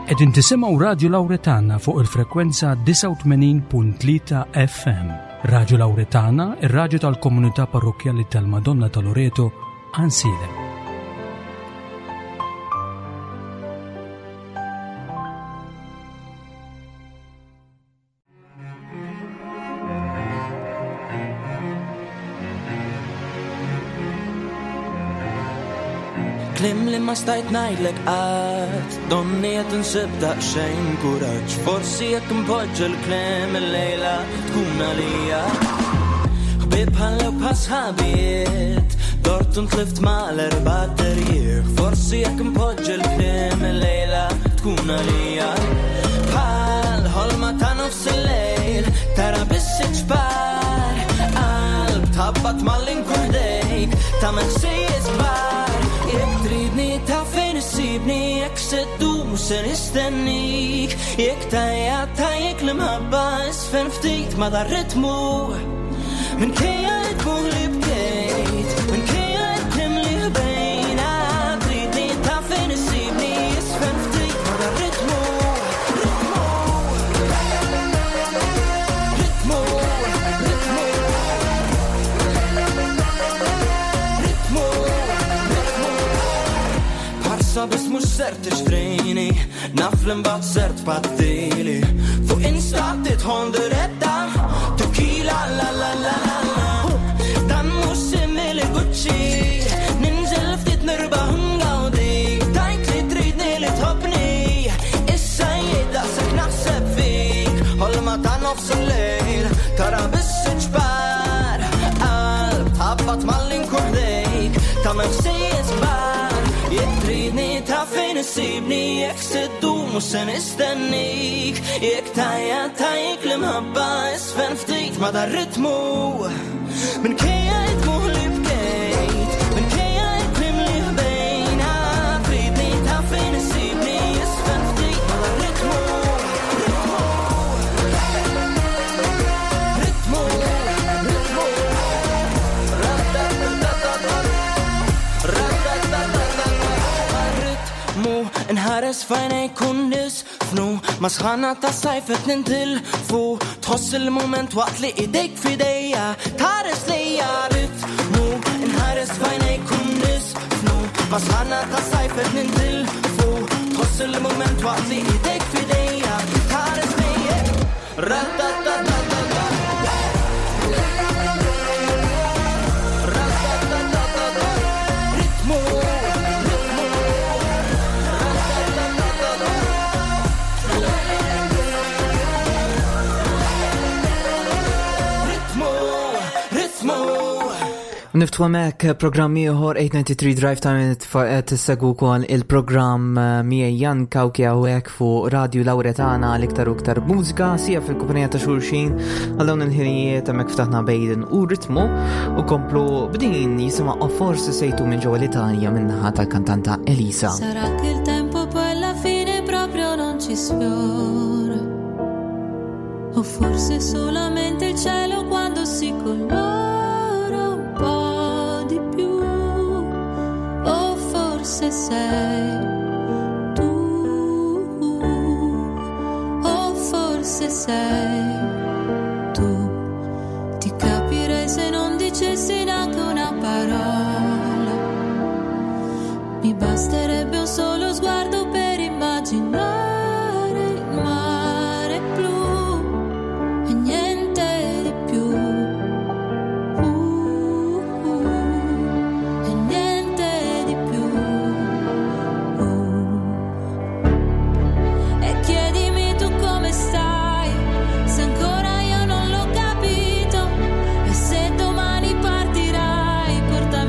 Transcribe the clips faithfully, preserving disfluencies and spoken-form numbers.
Qegħdin tisimgħu Radio Lawretana fuq il-frekwenza tisa' u tmenin punt tlieta F M. Radio Lawretana, ir-radju tal-Komunità Parrokjali tal-Madonna ta' Loreto, Ansilem. Klim li ma stajt najdlek għad Donniet nsibda xejn kuraġġ Forsi jekk npoġġa l-klim il-lejla tkun għalija Ħbib ħallew bħasħabiet Dort untlift ma' l-erbatterjier Forsi jekk npoġġa l-klim il-lejla tkun għalija Bħal ħolma ta' nofs il-lejl Tara bissi ġbar Qalb tabbat mal-inkurdejk Ta' meħsijiet bar Jek tridni ta' fejn issibni Jek seddu mux se nistennik Jek tajja tajjek l-mħabba Isfen ftit ma dar ritmu Min kejja jitmu li bkejt Min kejja jitkim li ħbejna Tridni ta' fejn issibni Isfen ftit ma dar ritmu Ritmu Ritmu Ritmu Ritmu Sabis mux ser tixtrejni Naf l-imbat ser tpattili Fuq instat titħon diretta Tequila la la la la la Dan mux simili Gucci Ninżel ftit nirbaħ ngawdi Tajt li tridni li tħobni Issa jidda sek naħseb fik Holma ta' nofs il-lejl Tara bissi ġbar Qalb tabbat mal-inkurdejk Ta' mefsijiet bar Jek tridni ta' fejn issibni Jek seddu mux se nistennik Jek tajja tajjek l-mħabba Isfen ftit ma dar ritmu Min kejja jitmu li bkejt Min kejja jitkim li ħbejna Tridni ta' fejn issibni Isfen ftit ma dar ritmu Ritmu Ritmu Mu nħares fajnej kun nisfnu Ma sħana ta' sajfet nintil fu Tħoss il-moment waqt li idejk fidejja Tares lejja ritmu Nħares fajnej kun nisfnu Ma sħana ta' sajfet nintil fu Tħoss il-moment waqt li idejk fidejja Tares lejja Ratatatatata Niftwa mek programmi uħor eight ninety-three Drive Time t-segu kol il-program miej Jan Kawkja u ek fu Radio Lawretana l-iktar u iktar mużika sija fil-kumpanija ta' xulxin għallon il-ħinijiet mek ftaħna bejden u ritmu u komplu b'din jisima u forsi sejtu minn ġewwa l-Italja minnaħa tal-kantanta Elisa. Sarà che il tempo poi alla fine proprio non ci sfiora o forse solamente il cielo quando si colora se sei tu o forse sei tu ti capirei se non dicessi neanche una parola mi basterebbe un solo sguardo per immaginare il mare blu e niente di più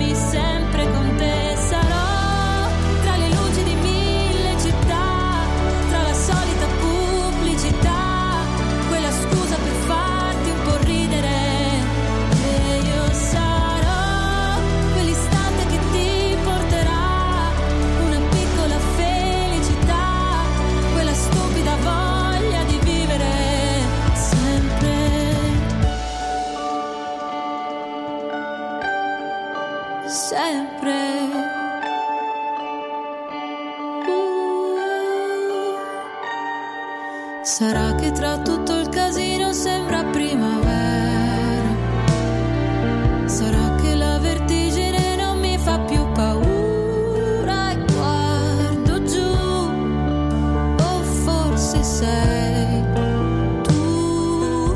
sempre con te sarò tra le luci di mille città Sarà che tra tutto il casino sembra primavera. Sarà che la vertigine non mi fa più paura e guardo giù. O forse sei tu,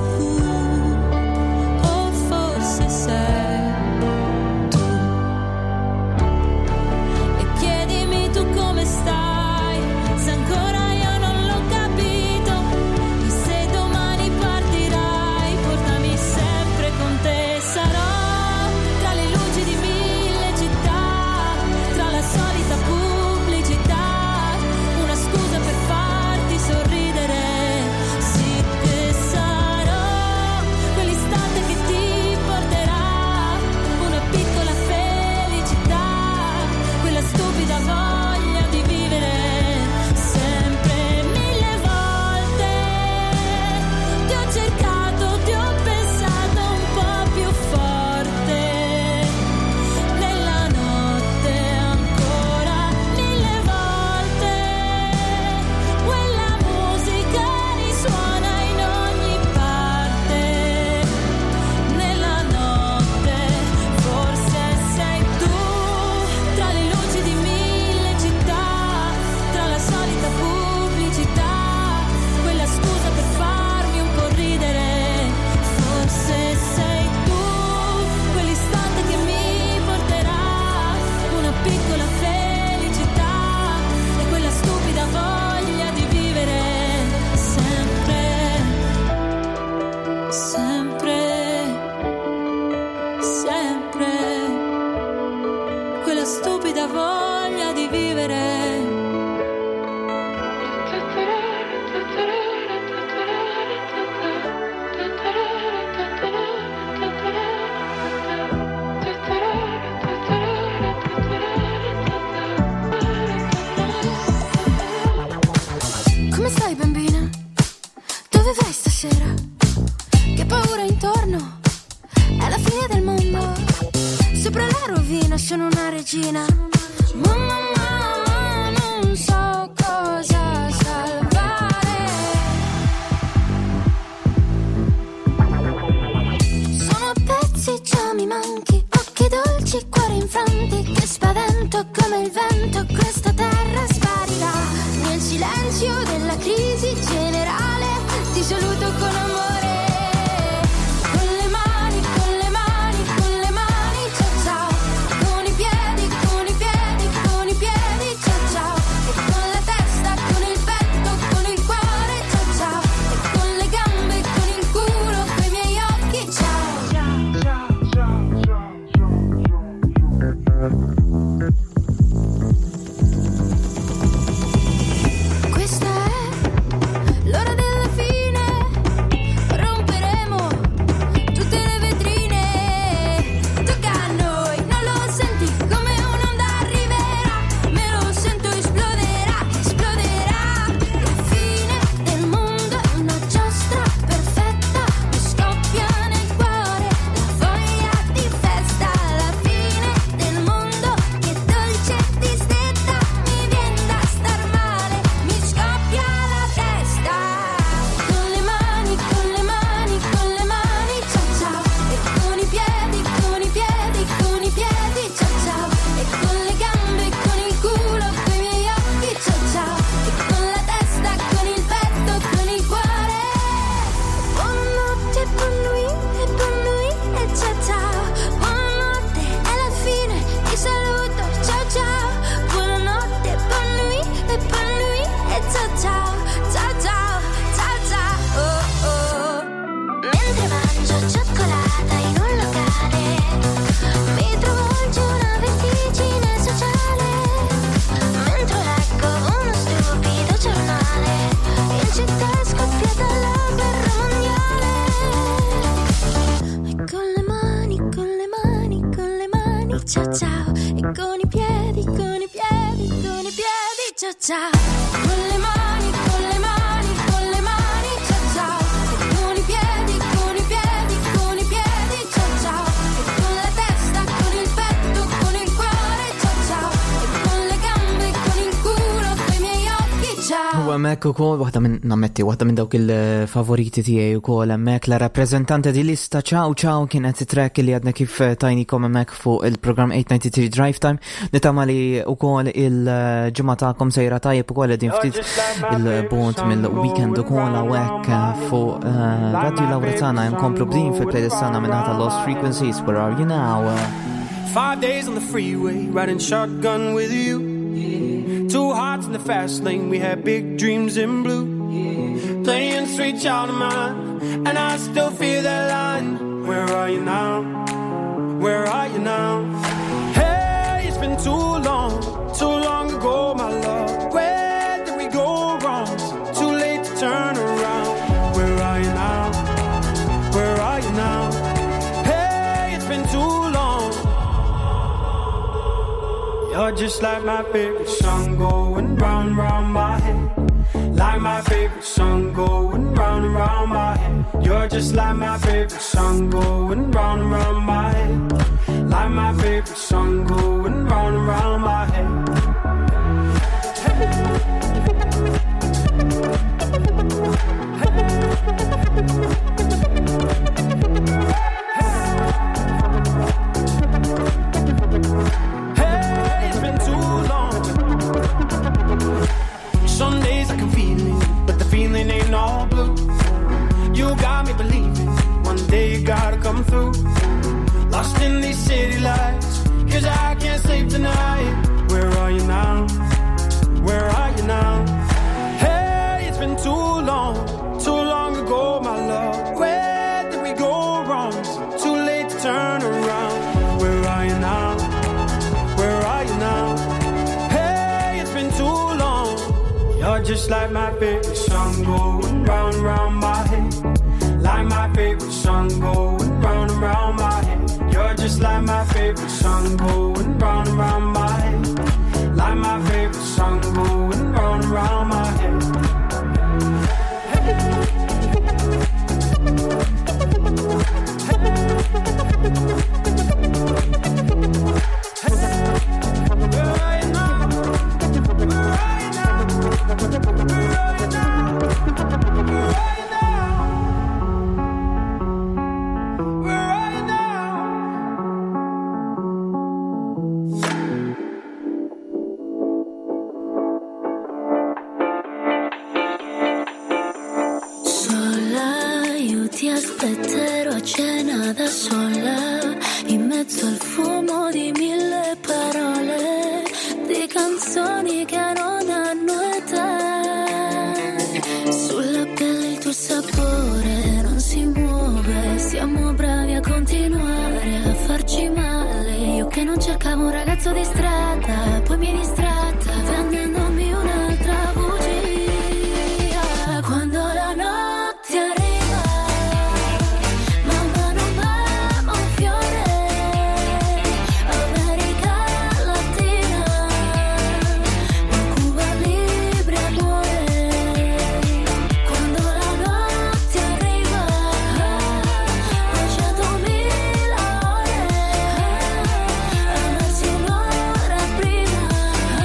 o forse sei tu. E chiedimi tu come stai, se ancora io non l'ho capito. E se domani partirai, portami sempre con te. Sarò tra le luci di mille città, tra la solita pubblicità, una scusa per farti sorridere. Sì che sarò quell'istante che ti porterà una piccola felicità, quella stupida voglia di vivere. Sempre mille volte ti ho cercato, ti ho pensato un po' più forte. Nella notte ancora mille volte quella musica risuona in ogni parte. Nella notte forse sei tu, tra le luci di mille città, tra la solita pubblicità, quella scusa per farmi un po' ridere. Forse sei tu, quell'istante che mi porterà una piccola felicità e quella stupida voglia di vivere. Sempre, sempre, sempre quella stupida voglia di vivere. Come stai, bambina? Dove vai stasera? Che paura intorno? È la fine del mondo. Sopra la rovina sono una regina. Mamma, mamma, non so cosa salvare. Sono pezzi, già mi manchi. Occhi dolci, cuori infranti. Che spavento come il vento. Questa terra sparirà nel silenzio della crisi generale. Ti saluto con amore. Con le mani, con le mani, con le mani, ciao ciao. Con i piedi, con i piedi, con i piedi, ciao ciao. E con la testa, con il petto, con il cuore, ciao ciao. E con le gambe, con il culo, con i miei occhi, ciao. Questa è l'ora della fine. Romperemo tutte le vetrine. Tocca a noi, non lo senti come un'onda arriverà? Me lo sento, esploderà, esploderà. La fine del mondo è una giostra perfetta. Mi scoppia nel cuore la voglia di festa. La fine del mondo, che dolce distetta. Mi viene da star male, mi scoppia la testa. Con le mani, con le mani, con le mani, ciao ciao. E con i piedi, con i piedi, con i piedi, ciao ciao. E con le gambe, con il culo, con i miei occhi, ciao ciao. E con la testa, con il petto, con il cuore. Buonanotte, buon lui, e buon lui, e ciao ciao. Buonanotte, è la fine, ti saluto, ciao ciao. Buonanotte, buon lui, e buon lui, e ciao ciao. Ciao ciao, ciao ciao, oh oh. Mentre mangio cioccolata in un locale, mi travolge una vertigine sociale. Mentre leggo uno stupido giornale, in città è scoppiata la guerra mondiale. E con le mani, con le mani, con le mani, ciao ciao. E con i piedi, con i piedi, con i piedi, ciao ciao. Con le mani, con le mani, con le mani, ciao ciao. E con i piedi, con i piedi, con i piedi, ciao ciao. E con la testa, con il petto, con il cuore, ciao ciao. E con le gambe, con il culo, con i miei occhi, ciao. hemmhekk ukoll waħda minn nammetti waħda minn dawk il-favoriti tiegħi wkoll hemmhekk la rappreżentante di lista Ciao Ciao kienet track li għadna kif tajnikom hemmhekk fuq il-programm eight ninety-three Drive Time. Nitama li wkoll il-ġimgħa tagħkom sejra tajjeb ukoll qegħdin ftit il-bont mill-weekend ukoll hawnhekk fuq Radio Lawretana nkomplu bdin fil-playlist tagħna minn ħata Lost Frequencies. Where are you now? Five days on the freeway, riding shotgun with you. Yeah. Two hearts in the fast lane, we had big dreams in blue. Yeah. Playing sweet child of mine, and I still feel that line. Where are you now? Where are you now? Hey, it's been too long, too long ago, my love. Where did we go wrong? Too late to turn around. Where are you now? Where are you now? Hey, it's been too long. You're just like my favorite song going round, round my head. Like my favorite song going round and round my head. You're just like my favorite song going round and round my head. Like my favorite song going round and round my head. Ain't all blue. You got me believing one day you gotta come through. Lost in these city lights, cause I can't sleep tonight. Where are you now? Where are you now? Hey, it's been too long, too long ago, my love. Where did we go wrong? Too late to turn around. Where are you now? Where are you now? Hey, it's been too long. You're just like my favorite song going round and round my head. Like my favorite song going round and round my head. You're just like my favorite song going round and round my head. Like my favorite song going round and round my head. Aspetterò a cena da sola, in mezzo al fumo di mille parole, di canzoni che non hanno età. Sulla pelle il tuo sapore non si muove, siamo bravi a continuare a farci male. Io che non cercavo un ragazzo di strada, poi mi è distratta vendendomi un'altra bugia. Quando la notte arriva Prima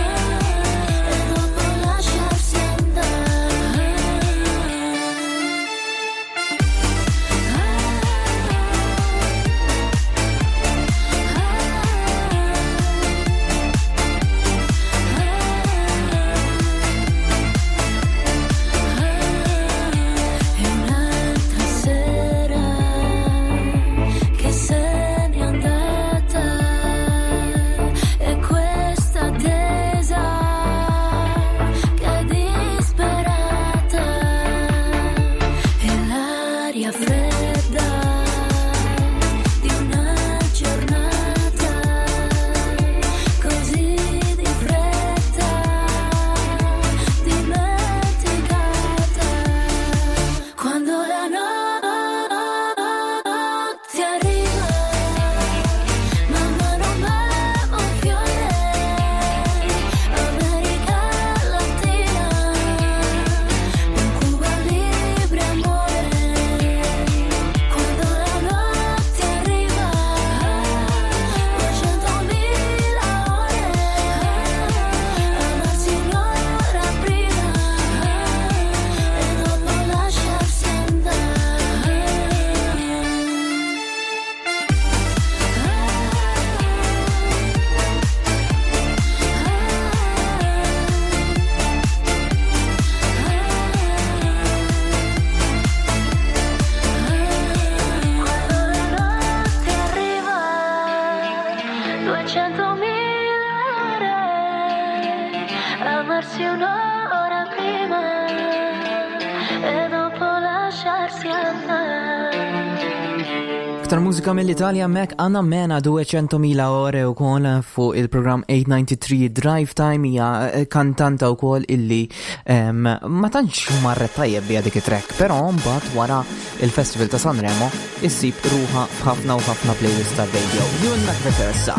svegliarsi un'ora prima e dopo lasciarsi andare. Aktar mużika mill-Italja mek għanna mena duecentomila ore u kol fuq il-program ottmiatrentantatré Drive Time hija kantanta u kol illi um, ma tantx marret tajjeb bija dik it-track, però mbagħad wara il-Festival ta' Sanremo issib ruha f'ħafna u ħafna playlist ta' radio. Ewan McVicker sa.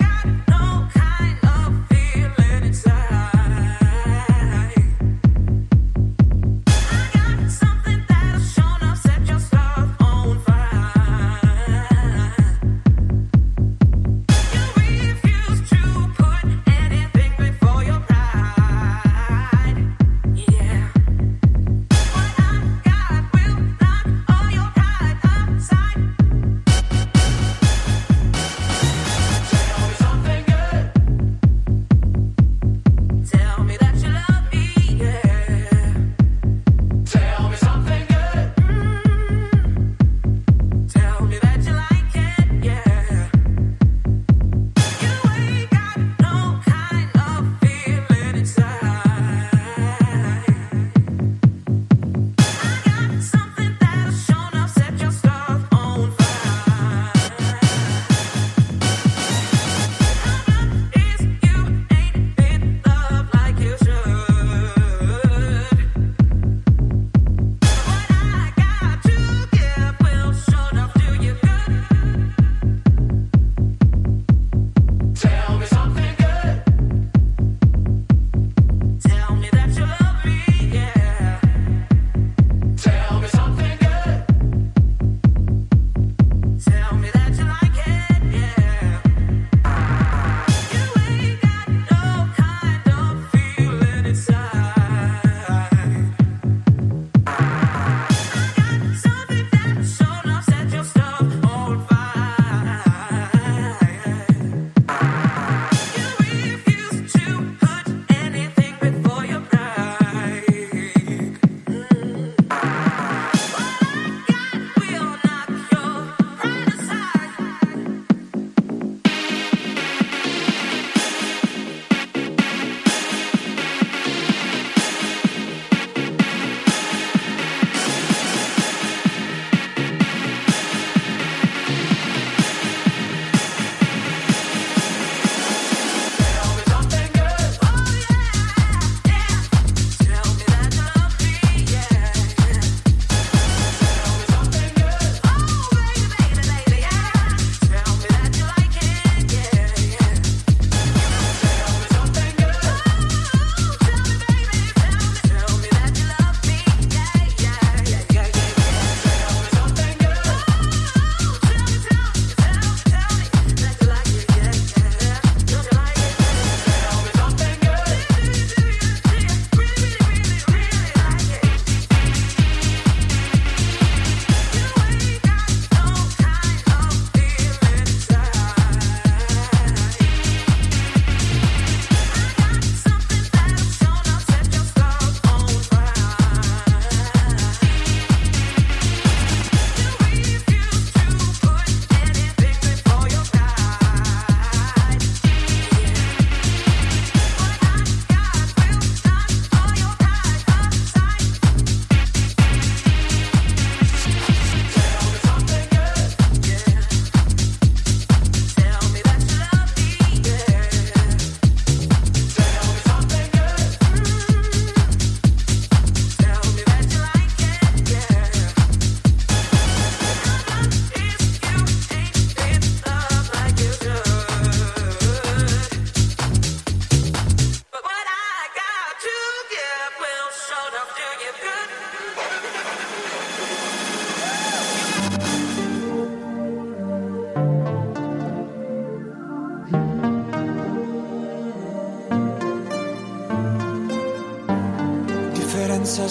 differenza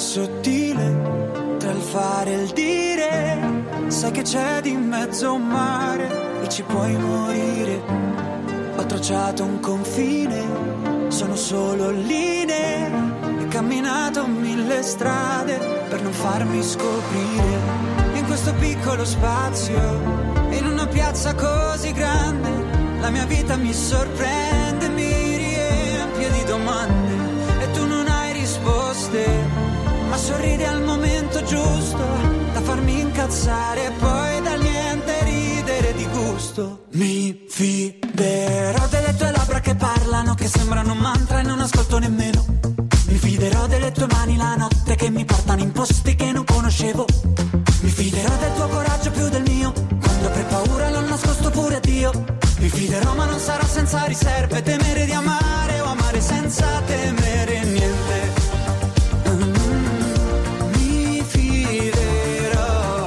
sottile tra il fare e il dire. Sai che c'è di mezzo un mare e ci puoi morire. Ho tracciato un confine, sono solo linee. Ho camminato mille strade per non farmi scoprire. In questo piccolo spazio, in una piazza così grande, la mia vita mi sorprende, mi riempie di domande. E tu ammazzare e poi da niente ridere di gusto. Mi fiderò delle tue labbra che parlano, che sembrano un mantra e non ascolto nemmeno. Mi fiderò delle tue mani la notte che mi portano in posti che non conoscevo. Mi fiderò del tuo coraggio più del mio, quando per paura l'ho nascosto pure a Dio. Mi fiderò ma non sarò senza riserve, temere di amare o amare senza temere niente. Mm, mi fiderò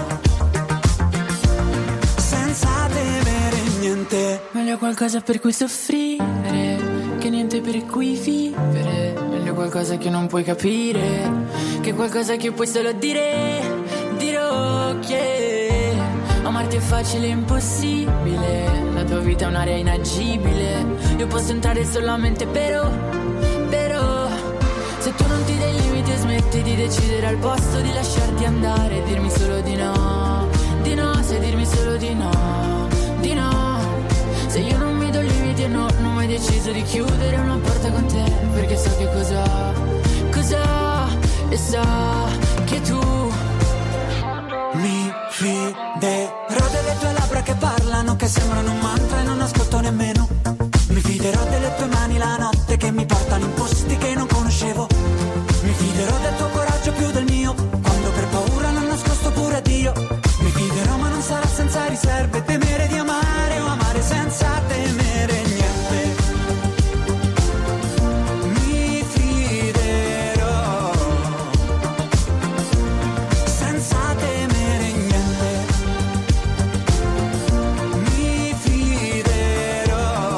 senza temere niente. Meglio qualcosa per cui soffrire che niente per cui vivere. Meglio qualcosa che non puoi capire che qualcosa che puoi solo dire. Dirò che amarti è facile e impossibile, la tua vita è un'area inagibile. Io posso entrare solamente però, però se tu non ti dai limiti e smetti di decidere al posto di lasciarti andare e dirmi solo di no, di no, sai dirmi solo di no, di no. Se io non mi do limiti e no, non ho mai deciso di chiudere una porta con te, perché so che cosa, cosa, e so che tu mi fiderò delle tue labbra che parlano, che sembrano un mantra e non ascolto nemmeno. Mi fiderò delle tue mani la notte che mi portano in posti che non conoscevo. Mi fiderò del tuo coraggio più del mio, quando per paura l'ho nascosto pure a Dio. Mi fiderò ma non sarà senza riserve, temere di amare o amare senza temere niente. Mi fiderò senza temere niente. Mi fiderò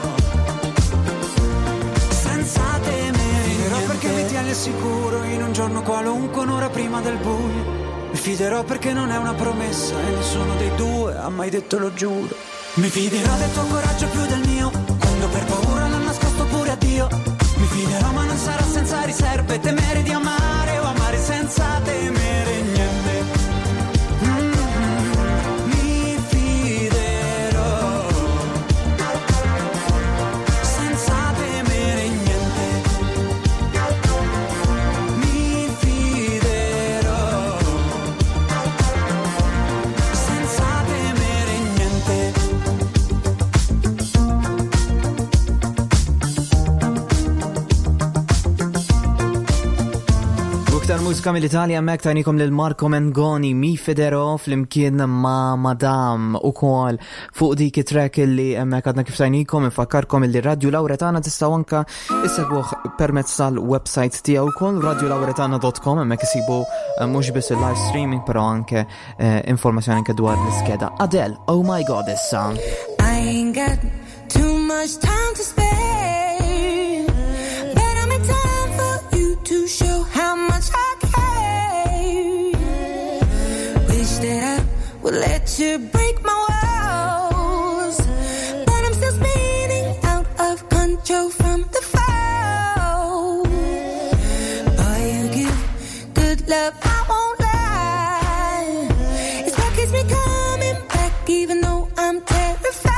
senza temere niente. Perché mi tieni al sicuro in un giorno qualunque, un'ora prima del buio. Mi fiderò perché non è una promessa e nessuno dei due ha mai detto lo giuro. Mi fiderò del tuo coraggio più del mio, quando per paura l'ho nascosto pure a Dio. Mi fiderò ma non sarà senza riserve, temere di amare o amare senza temere niente. Mm-hmm. Mi fiderò senza temere niente. Mi fiderò senza temere niente. Iktar mużika mill-Italja mek tajnikom lil Marco Mengoni Mi Federo fl-imkien ma' Madam u kol fuq dik track li mek għadna kif tajnikom infakkarkom li Radio Lauretana tistaw anka issegwuh permezz tal-website tiegħu kol radio lauretana dot com mek isibu mhux biss il-live streaming però anke informazzjoni anke dwar l-iskeda. Adele, Oh My God issa. I ain't got too much time to spare, but I'm in time for you to show how much I care. Wish that I would let you break my walls, but I'm still spinning out of control from the fall. Boy, you give good love, I won't lie. It's what keeps me coming back even though I'm terrified.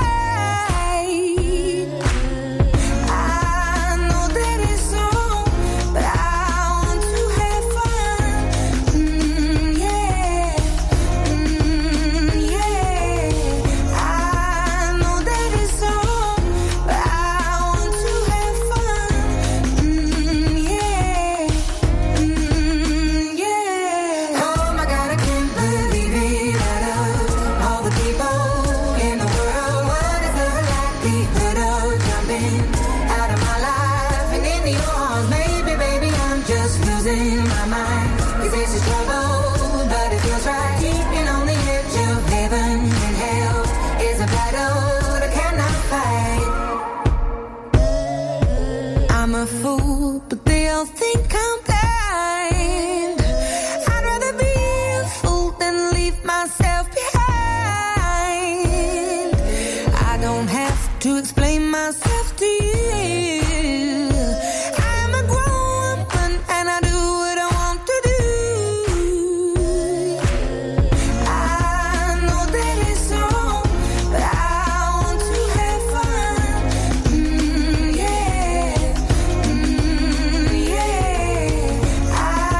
I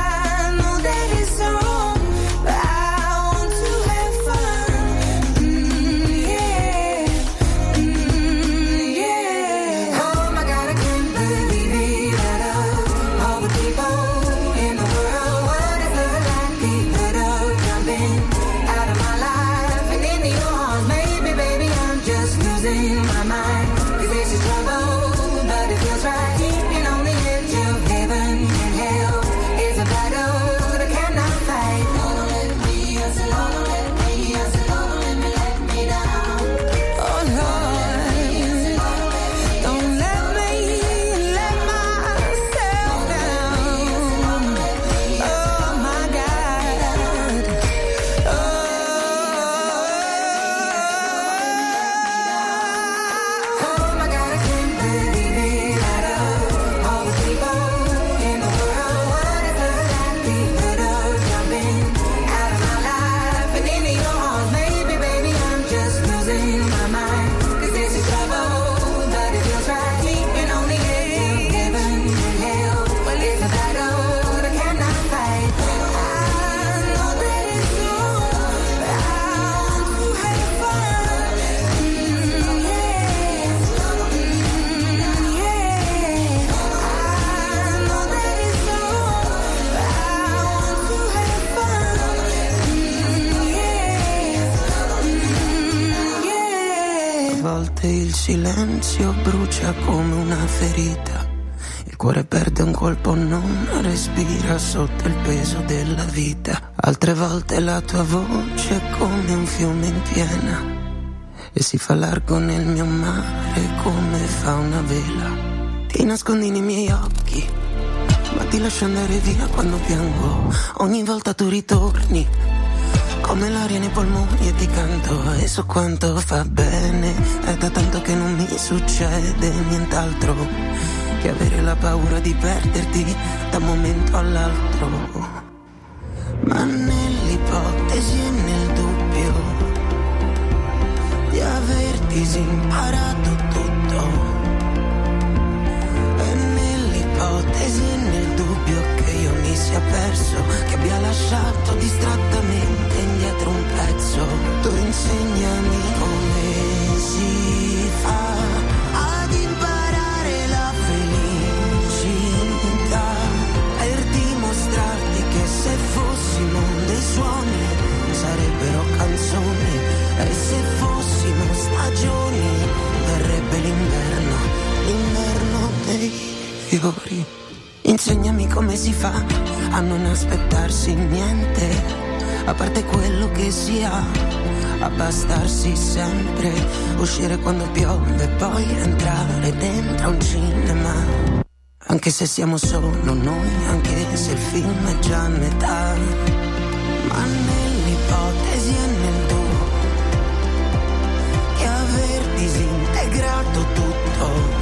silenzio brucia come una ferita. Il cuore perde un colpo, non respira sotto il peso della vita. Altre volte la tua voce è come un fiume in piena e si fa largo nel mio mare come fa una vela. Ti nascondi nei miei occhi, ma ti lascio andare via quando piango. Ogni volta tu ritorni come l'aria nei polmoni e ti canto. E so quanto fa bene, è da tanto che non mi succede nient'altro che avere la paura di perderti da un momento all'altro. Ma nell'ipotesi e nel dubbio di aver disimparato tutto, e nell'ipotesi e nel dubbio che io mi sia perso, che abbia lasciato distrattamente indietro un pezzo, tu insegnami come si fa ad imparare la felicità, per dimostrarti che se fossimo dei suoni sarebbero canzoni, e se fossimo stagioni verrebbe l'inverno, l'inverno dei fiori. Insegnami come si fa a non aspettarsi niente, a parte quello che si ha, abbastarsi sempre, uscire quando piove e poi entrare dentro un cinema, anche se siamo solo noi, anche se il film è già a metà. Ma nell'ipotesi e nel duo che aver disintegrato tutto,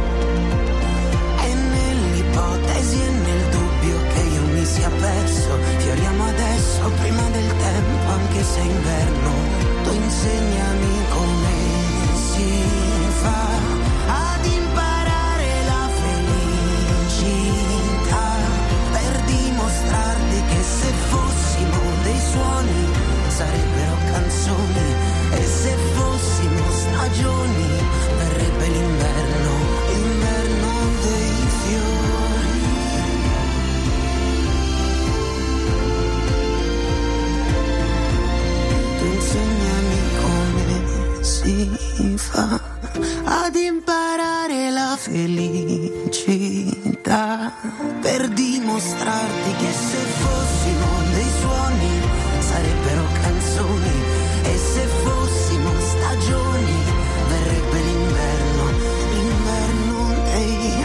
ipotesi e nel dubbio che io mi sia perso, fioriamo adesso prima del tempo, anche se inverno. Tu insegnami come si fa ad imparare la felicità, per dimostrarti che se fossimo dei suoni sarebbero canzoni, e se fossimo stagioni verrebbe l'inverno, l'inverno dei fiori. Insegnami come si fa ad imparare la felicità, per dimostrarti che se fossimo dei suoni sarebbero canzoni, e se fossimo stagioni verrebbe l'inverno, l'inverno dei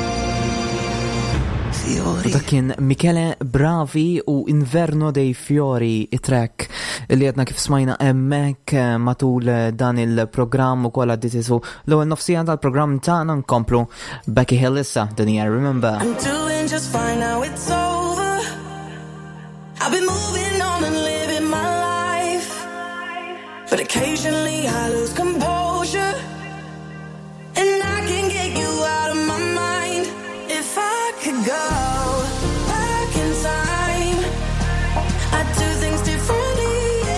fiori. Da kien Michele Bravi u Inverno dei Fiori, it-track li għedna kif smajna emmek matul dan il-programm u kolla ditisu l-ewwel nofsija tal-programm tagħna nkomplu Becky Hill issa din hija Remember. I'm doing just fine now, it's over. I've been moving on and living my life, but occasionally I lose composure, and I can get you out of my mind. If I could go back in time, I'd do things differently.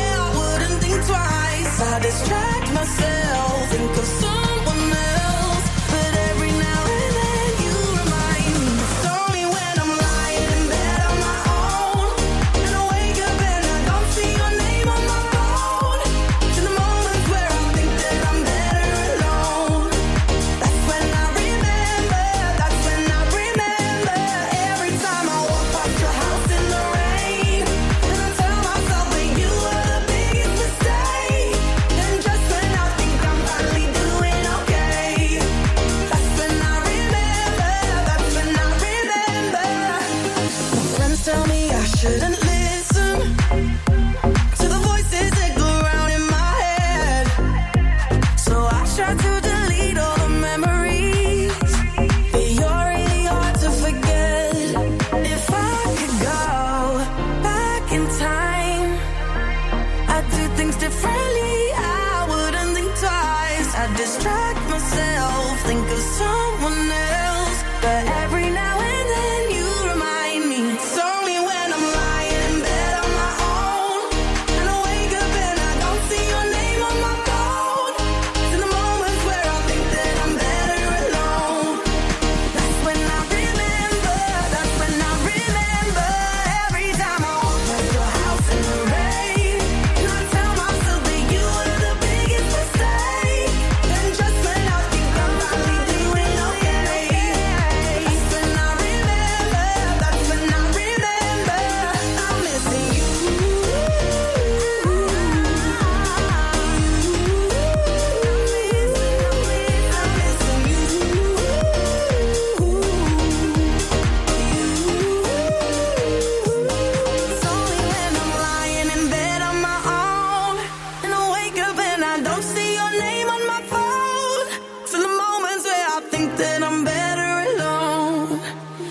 I distract myself, think of someone else, but every now and then you remind me. It's only when I'm lying in bed on my own, and I wake up and I don't see your name on my phone. To the moments where I think that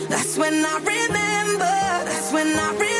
That's when I remember, that's when I remember.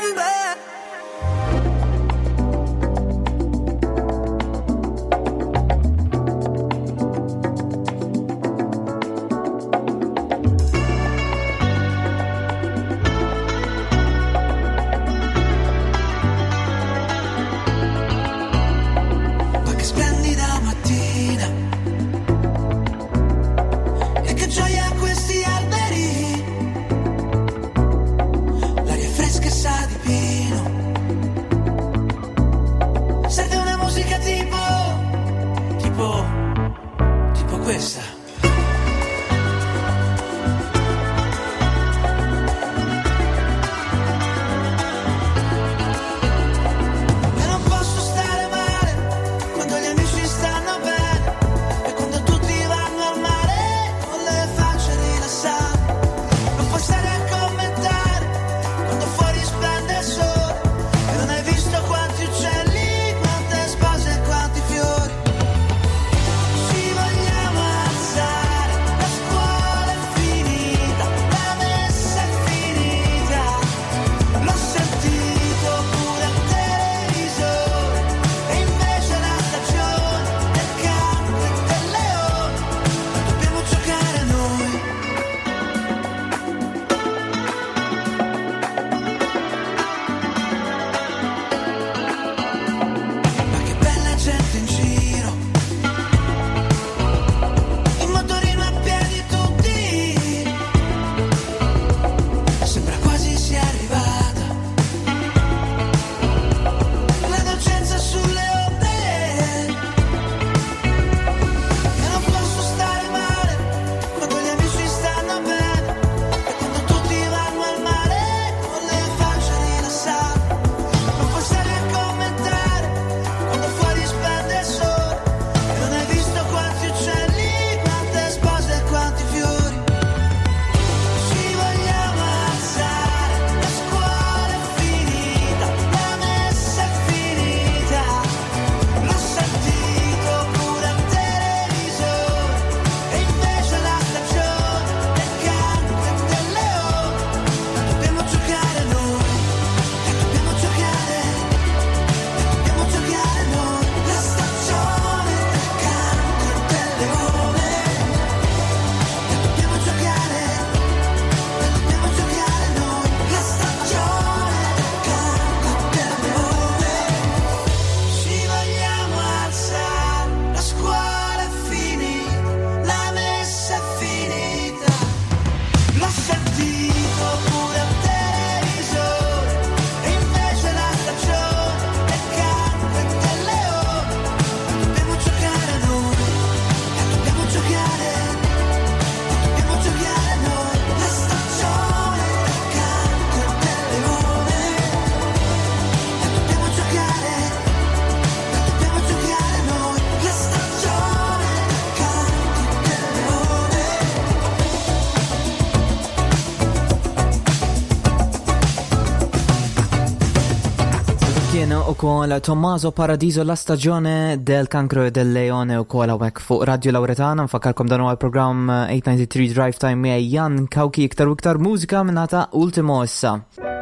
u kol Tommaso Paradiso la stagione del cancro e del leone u kol għawek fuq Radio Lauretana. Nfakkarkom dan huwa l-programm eight ninety-three Drive Time miegħi Jan Kawki, iktar u iktar mużika minnata Ultimo issa.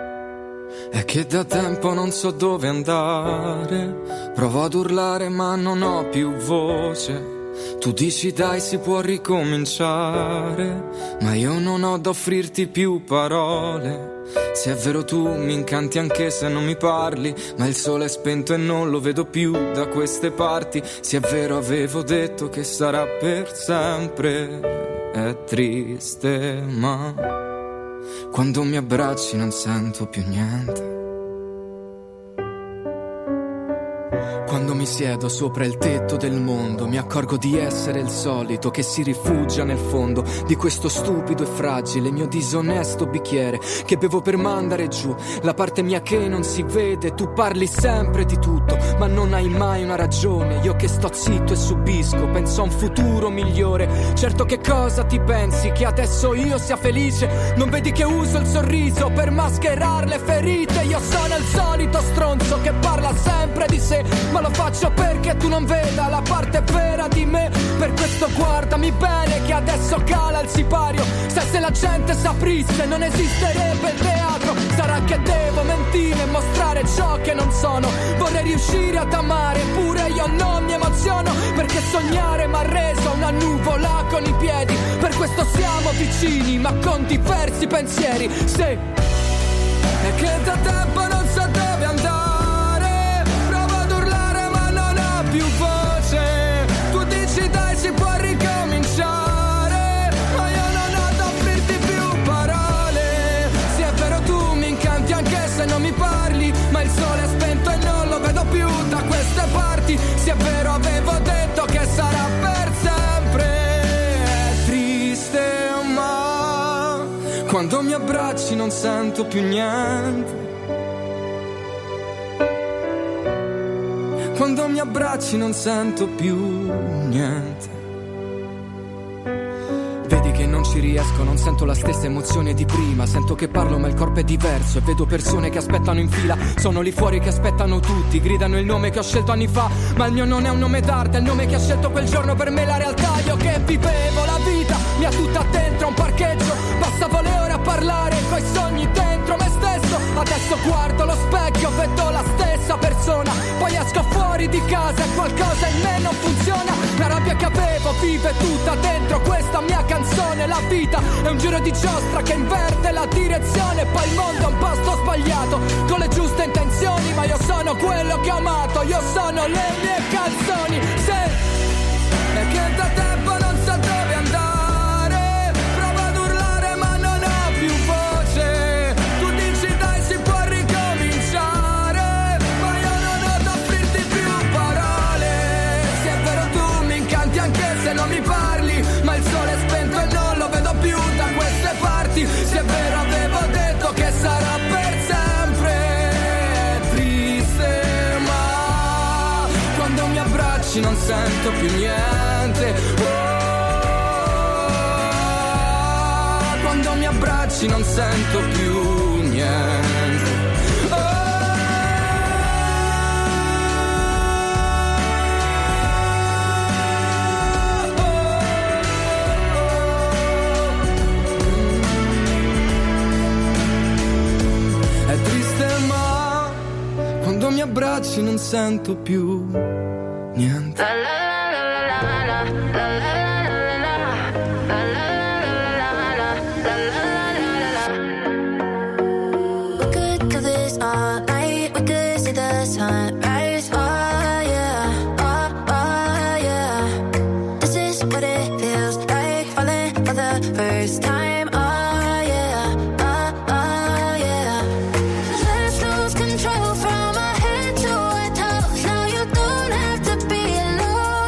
È che da tempo non so dove andare, provo ad urlare ma non ho più voce. Tu dici dai si può ricominciare, ma io non ho da offrirti più parole. Se è vero tu mi incanti anche se non mi parli, ma il sole è spento e non lo vedo più da queste parti. Se è vero avevo detto che sarà per sempre, è triste ma quando mi abbracci non sento più niente. Quando mi siedo sopra il tetto del mondo mi accorgo di essere il solito che si rifugia nel fondo di questo stupido e fragile mio disonesto bicchiere che bevo per mandare giù la parte mia che non si vede. Tu parli sempre di tutto ma non hai mai una ragione. Io che sto zitto e subisco, penso a un futuro migliore. Certo, che cosa ti pensi? Che adesso io sia felice? Non vedi che uso il sorriso per mascherare le ferite? Io sono il solito stronzo che parla sempre di sé, ma lo faccio perché tu non veda la parte vera di me. Per questo guardami bene che adesso cala il sipario. Stai se la gente saprisse non esisterebbe il teatro. Sarà che devo mentire e mostrare ciò che non sono. Vorrei riuscire ad amare, eppure io non mi emoziono, perché sognare m'ha reso una nuvola con i piedi. Per questo siamo vicini ma con diversi pensieri. Sì, è che da tempo non so dove andare, provo ad urlare ma non ho più voce. Tu dici dai si può ricominciare, ma io non ho da offrirti più parole. Sì è vero tu mi incanti anche se non mi parli, ma il sole è spento e non lo vedo più da queste parti. Sì è vero avevo detto che sarà per sempre. È triste ma quando mi abbracci non sento più niente. Quando mi abbracci non sento più niente. Vedi che non ci riesco, non sento la stessa emozione di prima. Sento che parlo ma il corpo è diverso e vedo persone che aspettano in fila. Sono lì fuori che aspettano tutti, gridano il nome che ho scelto anni fa, ma il mio non è un nome d'arte, è il nome che ha scelto quel giorno per me la realtà. Io che vivevo la vita, mia tutta dentro a un parcheggio, passavo le ore a parlare coi sogni dentro me stesso. Adesso guardo lo specchio, vedo la stessa persona, poi esco fuori di casa e qualcosa in me non funziona. La rabbia che avevo vive tutta dentro questa mia canzone. La vita è un giro di giostra che inverte la direzione, poi il mondo è un posto sbagliato con le giuste intenzioni, ma io sono quello che ho amato, io sono le mie canzoni. Se è che da tempo non so dove andare, provo ad urlare ma non ho più voce. Tu dici dai si può ricominciare, ma io non ho da offrirti più parole. Se è vero tu mi incanti anche se non mi parli, ma il sole è spento e non lo vedo più da queste parti. Se è vero avevo detto che sarà per sempre. È triste ma quando mi abbracci non sento più niente. Oh, quando mi abbracci non sento più niente. Quando mi abbracci non sento più niente. We could do this all night. We could see the sunrise. Oh yeah, oh, oh yeah. This is what it feels like, falling for the first time. Oh yeah, oh, oh yeah. Let's lose control from our head to our toes. Now you don't have to be alone.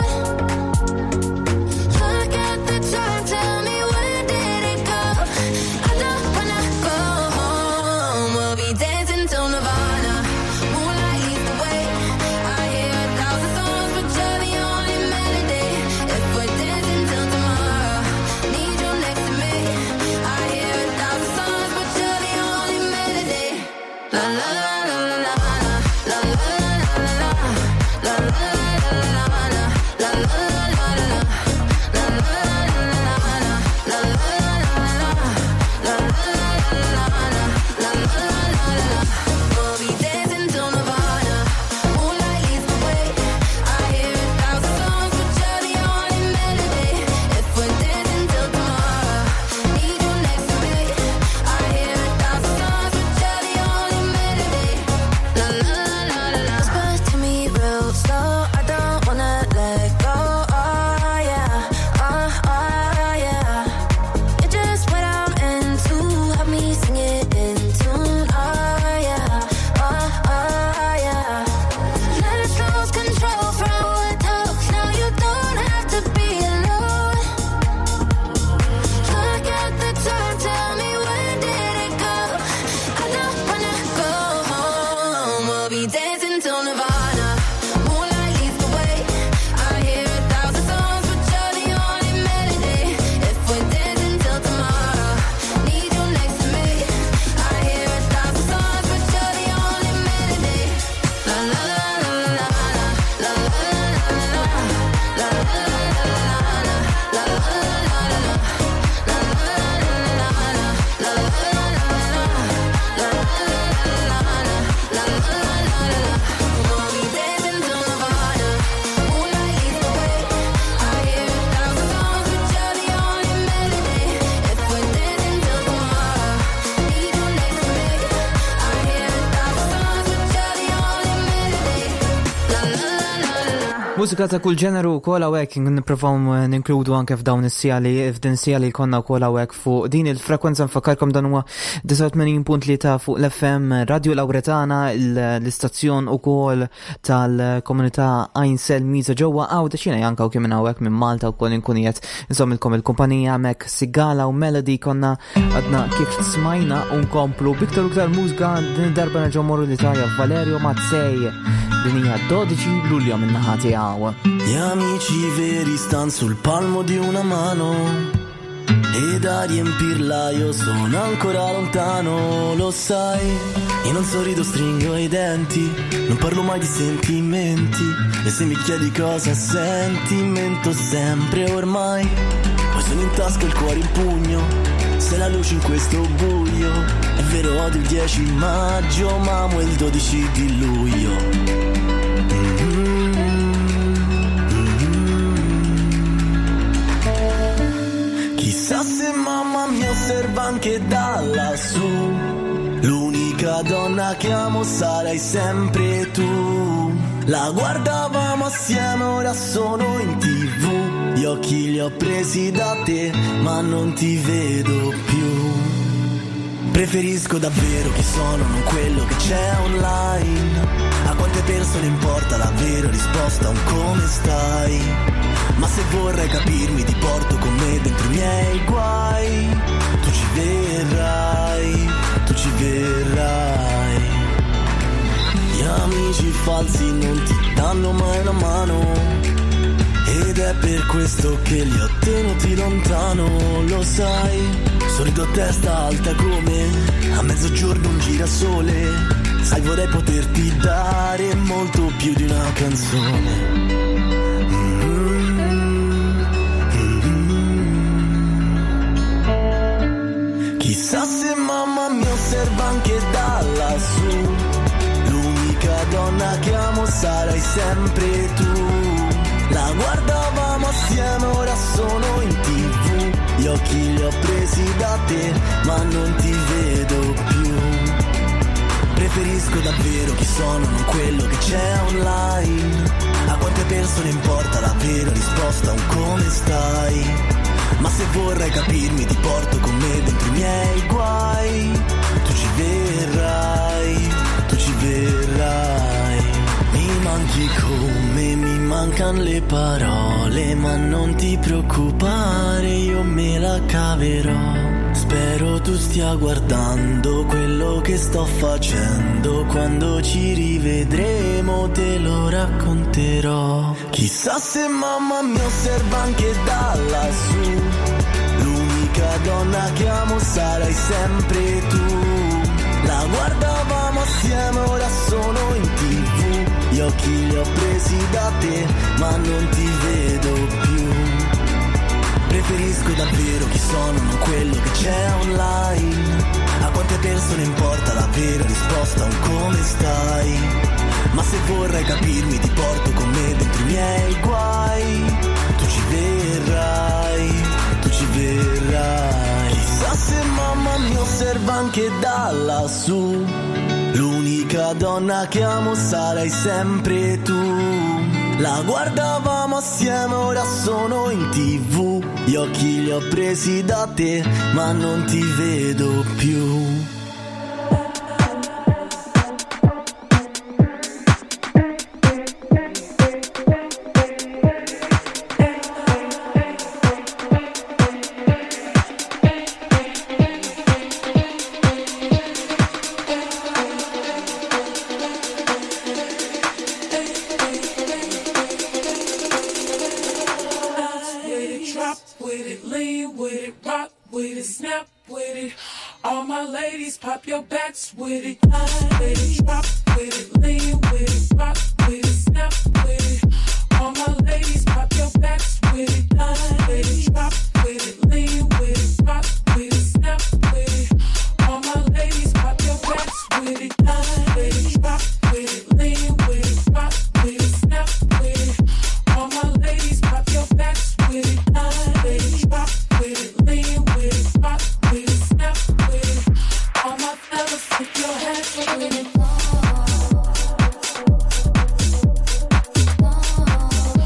Mużika ta' kull ġeneru wkoll hawnhekk nipprovaw ninkludu anke f'dawn is-sjali f'din is-sjali li konna wkoll hawnhekk fuq din il-frekwenza nfakkarkom dan huwa tminja punt tlieta fuq l-F M Radio Lauretana, l-istazzjon ukoll tal-komunità Ainsel Miza ġewwa Għawda xina janka u kien minn hawnhekk minn Malta wkoll inkuniet insomilkom il-kumpanija mek Sigala u Melody konna għadna kif smajna u nkomplu biktar u ktar mużika din darba nerġgħu morru l-Italja Valerio Mazzei din hija dodici Lulju min-naħa tiegħu. Gli amici veri stan sul palmo di una mano e da riempirla io sono ancora lontano, lo sai. Io non sorrido, stringo i denti, non parlo mai di sentimenti e se mi chiedi cosa senti mento sempre ormai. Poi sono in tasca il cuore in pugno, sei la luce in questo buio. È vero odio il dieci maggio ma amo il dodici di luglio. Chissà se mamma mi osserva anche da lassù. L'unica donna che amo sarai sempre tu. La guardavamo assieme, ora sono in tivù. Gli occhi li ho presi da te, ma non ti vedo più. Preferisco davvero chi sono, non quello che c'è online. A quante persone importa la vera risposta a un come stai? Ma se vorrai capirmi ti porto con me dentro i miei guai. Tu ci verrai, tu ci verrai. Gli amici falsi non ti danno mai una mano ed è per questo che li ho tenuti lontano, lo sai. Sorrido a testa alta come a mezzogiorno un girasole. Sai vorrei poterti dare molto più di una canzone. Chissà se mamma mi osserva anche da lassù. L'unica donna che amo sarai sempre tu. La guardavamo assieme, ora sono in tivù. Gli occhi li ho presi da te, ma non ti vedo più. Preferisco davvero chi sono, non quello che c'è online. A quante persone importa la vera risposta a un come stai? Ma se vorrai capirmi ti porto con me dentro i miei guai. Tu ci verrai, tu ci verrai. Mi manchi come mi mancano le parole, ma non ti preoccupare, io me la caverò. Spero tu stia guardando quello che sto facendo. Quando ci rivedremo te lo racconterò. Chissà se mamma mi osserva anche da lassù. L'unica donna che amo sarai sempre tu. La guardavamo assieme, ora sono in tivù. Gli occhi li ho presi da te, ma non ti vedo più. Preferisco davvero chi sono, non quello che c'è online. A quante persone importa la vera risposta a un come stai? Ma se vorrai capirmi ti porto con me dentro i miei guai. Tu ci verrai, tu ci verrai. Chissà se mamma mi osserva anche da lassù. L'unica donna che amo sarai sempre tu. La guardavamo assieme, ora sono in tivù. Gli occhi li ho presi da te, ma non ti vedo più. Pop your backs with it, line with it, drop with it, lean with it, rock with it, snap with it. All my ladies, pop your backs with it, line with it, drop with it, lean with it, rock with it, snap with it. All my ladies, pop your backs with it, line with it, drop with it, lean with it, rock with it, snap with it. All my ladies, pop your backs with it, line with it, drop with it, lean with it, rock with it, snap with it. All my fellas, put your hands up with it.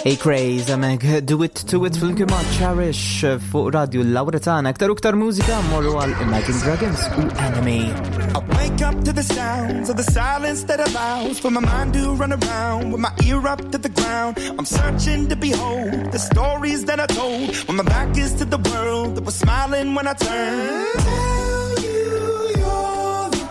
Hey Craze, Meg, do it to it fil-kima Cherish fuq Radio Lauretana. Aktar uktar mużika morru għal Imagine Dragons u Enemy. I wake up to the sounds of the silence that allows for my mind to run around with my ear up to the ground. I'm searching to behold the stories that I told when my back is to the world that was smiling when I turned. Tell you you're the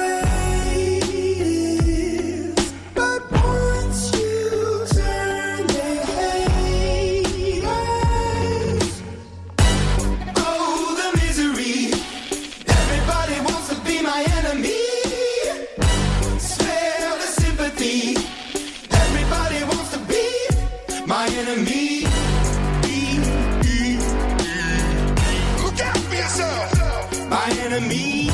greatest, but once you turn they hate us. Oh, the misery. Everybody wants to be my enemy. Spare the sympathy. Everybody wants to be my enemy. Look out for yourself. My enemy.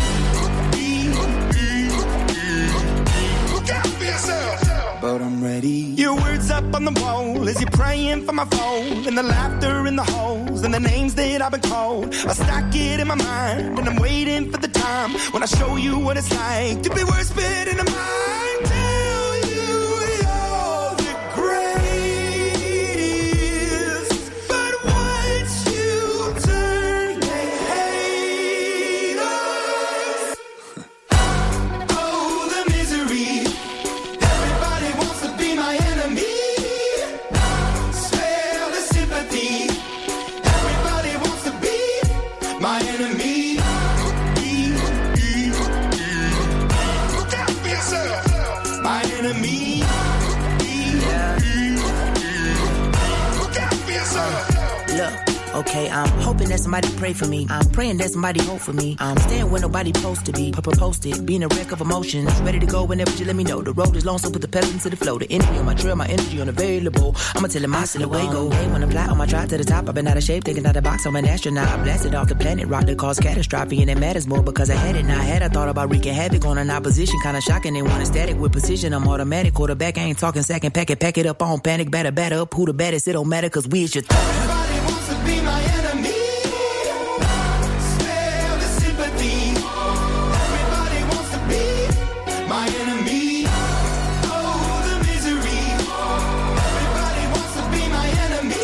Look out for yourself. But I'm ready. Your words up on the wall as you're praying for my phone, and the laughter in the holes and the names that I've been called. I stack it in my mind and I'm waiting for the time when I show you what it's like to be worse fit in a mind. Tell you you're the greatest, but once you turn they hate us. Oh, the misery. Everybody wants to be my enemy. Spare the sympathy. Everybody wants to be my enemy. Look out for yourself. My enemy. Look out for yourself. Look, okay, I'm hoping that somebody pray for me. I'm praying that somebody hope for me. I'm staying where nobody supposed to be. Papa posted, being a wreck of emotions. Ready to go whenever you let me know. The road is long, so put the pedal into the flow. The energy on my trail, my energy unavailable. I'ma tell him I still away go. Hey, when I fly on my drive to the top, I've been out of shape, thinking out the box. I'm an astronaut. I blasted off the planet, rock that caused catastrophe, and it matters more because I had it. Now I had I thought about wreaking havoc on an opposition, kinda shocking. They want a static with precision. I'm automatic, quarterback. I ain't talking second pack it, pack it up on panic, batter, batter up. Who the baddest? It don't matter, cause we is your th- Everybody wants to be my enemy. Spare the sympathy. Everybody wants to be my enemy. Oh, the misery. Everybody wants to be my enemy.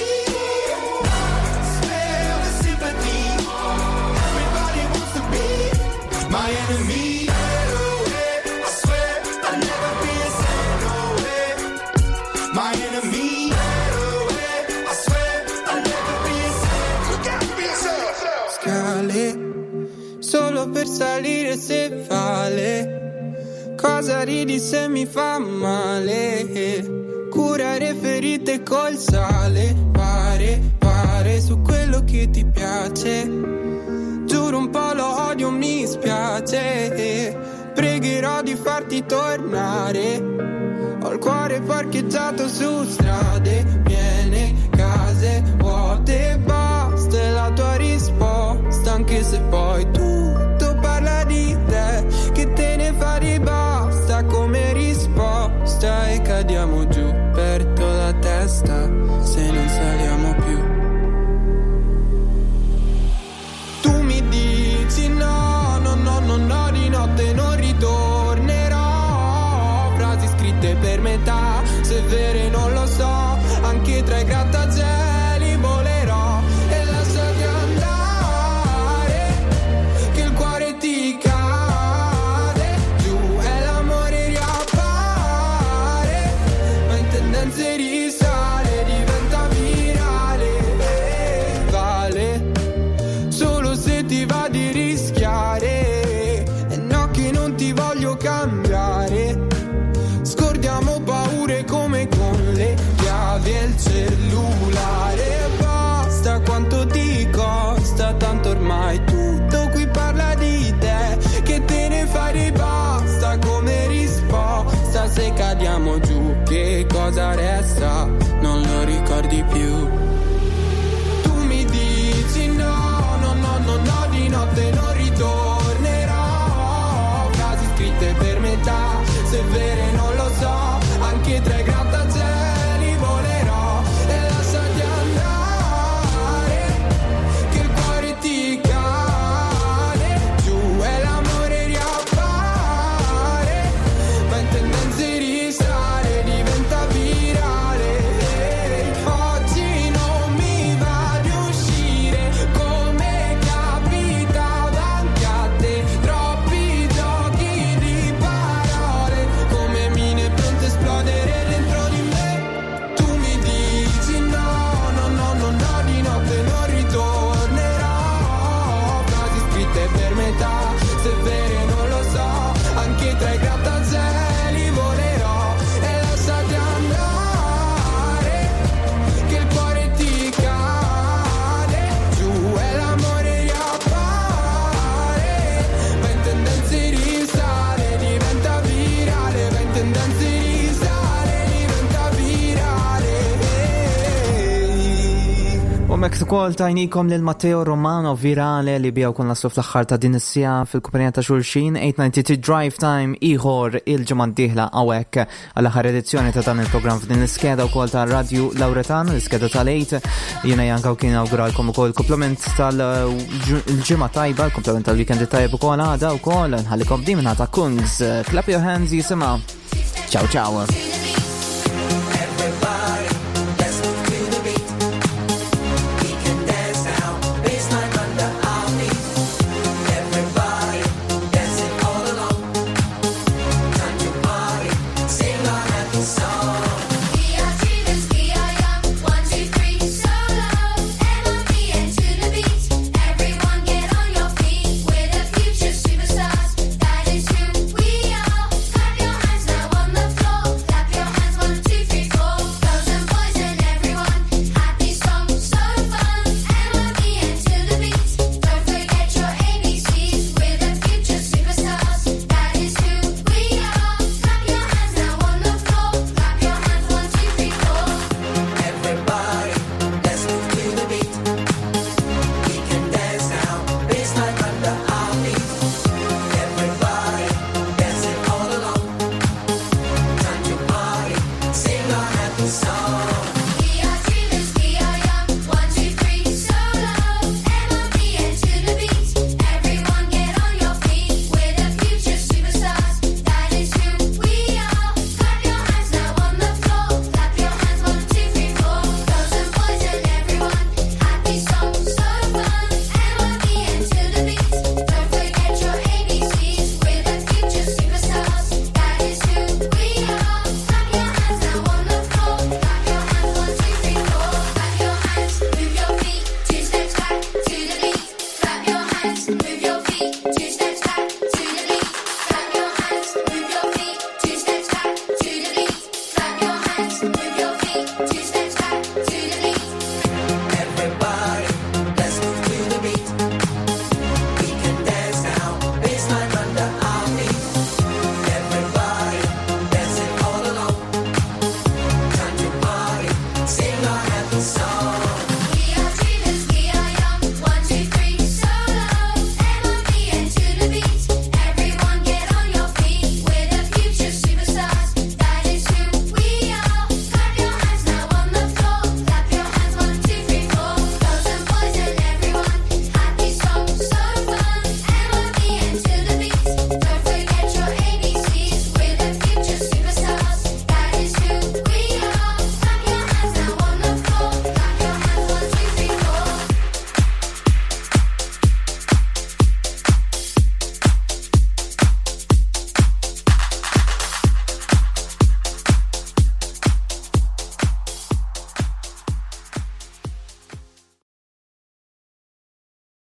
Spare the sympathy. Everybody wants to be my enemy. I swear I'll never be a saint, no way. My enemy. I swear I'll never be a saint. Look out for yourself. Scale, solo per salire se vale. Cosa ridi se mi fa male? Curare ferite col sale. Pare, pare su quello che ti piace. Giuro un po' lo odio, mi spiace. Pregherò di farti tornare. Ho il cuore parcheggiato su strade piene, case vuote, basta è la tua risposta. Anche se poi tutto parla di te, che te ne fai basta come risposta. E cadiamo giù, perdo la testa se non saliamo più. Tu mi dici no, no, no, no, no, di notte non ritornerò. Frasi scritte per metà, se vere non lo so. Anche tra i grattacieli volerò. E lasciati andare, che il cuore ti cade giù e l'amore riappare. Ma in tendenze risale, diventa virale. Vale solo se ti va di rischiare. E no che non ti voglio cambiare. Scordiamo paure come con le chiavi e il cellulare. Basta, quanto ti costa, tanto ormai tutto qui parla di te. Che te ne fai basta come risposta. Se cadiamo giù, che cosa resta? Non lo ricordi più. Tu mi dici no, no, no, no, no, di notte non ritornerò. Frasi scritte per metà, se vere non lo so. Anche tra i grattacieli volerò. E lasciati andare, che il cuore ti cade giù e l'amore riappare. Ma in tendenze risale, diventa virale. Mek ukoll tajnikom lil Matteo Romano virale li bijaw kun laslu fl-aħħar ta' din is-sija fil-kumpanija ta' xulxin eight ninety-three Drive Time ieħor il-ġimgħa d-dieħla hawnhekk għall-aħħar edizzjoni ta' dan il-programm f'din l-iskeda wkoll ta' Radio Lauretan, l-iskeda tal-eight. Jiena janka kien inawguralkom ukoll komplement tal-ġimgħa tajba, komplement tal-weekend tajb ukoll għada wkoll nħallikom din minn ta' Kungs. Clap your hands jisimha. Ciao ciao.